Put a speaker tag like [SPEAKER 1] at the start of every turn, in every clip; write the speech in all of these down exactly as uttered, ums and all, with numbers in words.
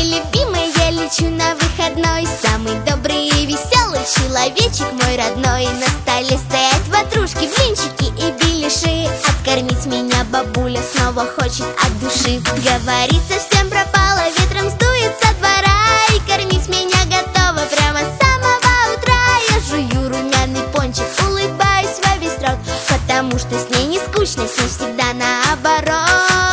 [SPEAKER 1] любимый, я лечу на выходной. Самый добрый и веселый человечек мой родной. На столе стоят ватрушки, блинчики и беляши. Откормить меня бабуля снова хочет от души. Говорит, совсем пропала, ветром сдует со двора. И кормить меня готова прямо с самого утра. Я жую румяный пончик, улыбаюсь во весь рот, потому что с ней не скучно, с ней всегда наоборот.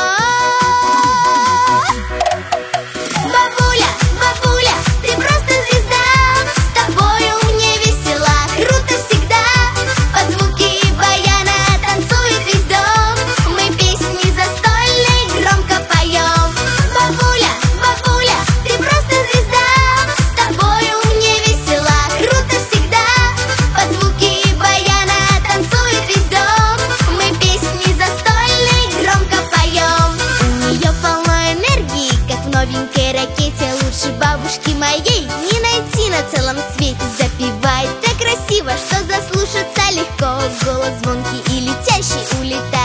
[SPEAKER 1] Бабуля, бабуля, ты просто звезда. С тобою мне весело, круто всегда. Под звуки баяна танцует весь дом. Мы песни застольные громко поем. Бабуля, бабуля, ты просто звезда. С тобою мне весело, круто всегда. Под звуки баяна танцует весь дом. Мы песни застольные громко поем. У нее полно энергии, как в новенькой ракете. Лучше бабушки моей не найти на целом свете. Запевает так красиво, что заслушаться легко. Голос звонкий и летящий улетает